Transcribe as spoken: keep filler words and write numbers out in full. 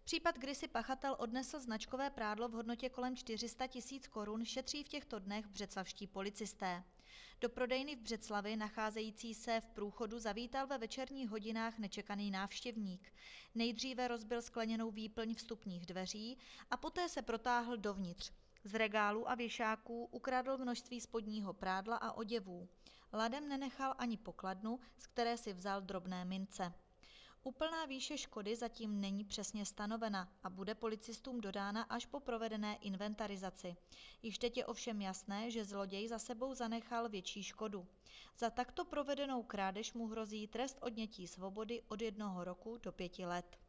Případ, kdy si pachatel odnesl značkové prádlo v hodnotě kolem čtyři sta tisíc korun, šetří v těchto dnech břeclavští policisté. Do prodejny v Břeclavi, nacházející se v Průchodu, zavítal ve večerních hodinách nečekaný návštěvník. Nejdříve rozbil skleněnou výplň vstupních dveří a poté se protáhl dovnitř. Z regálů a věšáků ukradl množství spodního prádla a oděvů. Ladem nenechal ani pokladnu, z které si vzal drobné mince. Úplná výše škody zatím není přesně stanovena a bude policistům dodána až po provedené inventarizaci. Již teď je ovšem jasné, že zloděj za sebou zanechal větší škodu. Za takto provedenou krádež mu hrozí trest odnětí svobody od jednoho roku do pěti let.